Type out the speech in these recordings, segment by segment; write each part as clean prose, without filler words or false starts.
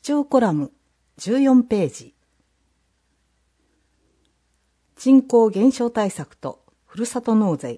張コラム14ページ。人口減少対策とふるさと納税。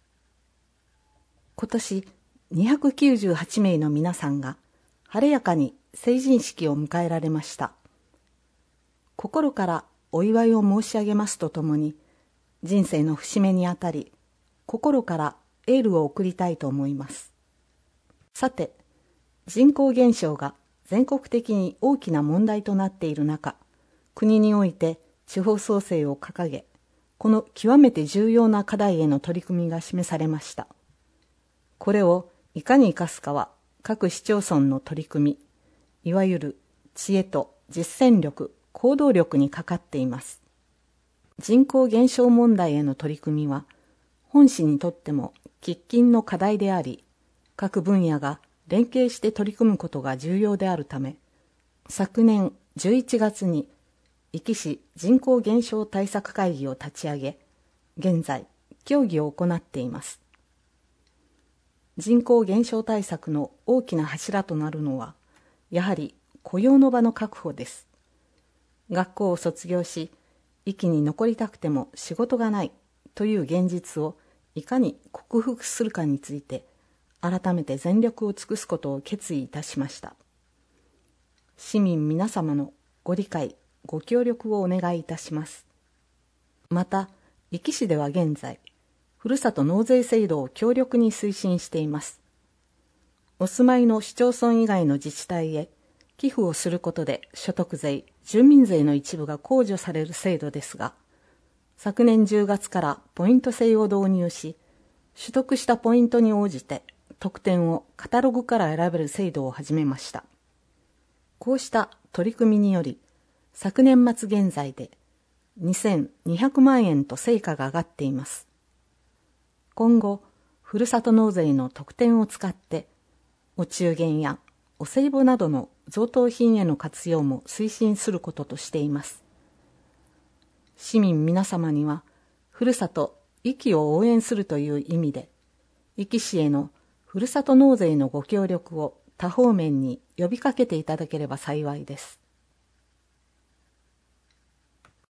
今年298名の皆さんが晴れやかに成人式を迎えられました。心からお祝いを申し上げますとともに、人生の節目にあたり、心からエールを送りたいと思います。さて、人口減少が全国的に大きな問題となっている中、国において地方創生を掲げ、この極めて重要な課題への取り組みが示されました。これをいかに生かすかは各市町村の取り組み、いわゆる知恵と実践力、行動力にかかっています。人口減少問題への取り組みは、本市にとっても喫緊の課題であり、各分野が連携して取り組むことが重要であるため、昨年11月に壱岐市人口減少対策会議を立ち上げ、現在協議を行っています。人口減少対策の大きな柱となるのは、やはり雇用の場の確保です。学校を卒業し、壱岐に残りたくても仕事がないという現実をいかに克服するかについて、改めて全力を尽くすことを決意いたしました。市民皆様のご理解、ご協力をお願いいたします。また、壱岐市では現在、ふるさと納税制度を強力に推進しています。お住まいの市町村以外の自治体へ寄付をすることで所得税、住民税の一部が控除される制度ですが、昨年10月からポイント制を導入し、取得したポイントに応じて特典をカタログから選べる制度を始めました。こうした取り組みにより、昨年末現在で2200万円と成果が上がっています。今後、ふるさと納税の特典を使って、お中元やお歳暮などの贈答品への活用も推進することとしています。市民皆様には、ふるさと壱岐を応援するという意味で、壱岐市へのふるさと納税のご協力を多方面に呼びかけていただければ幸いです。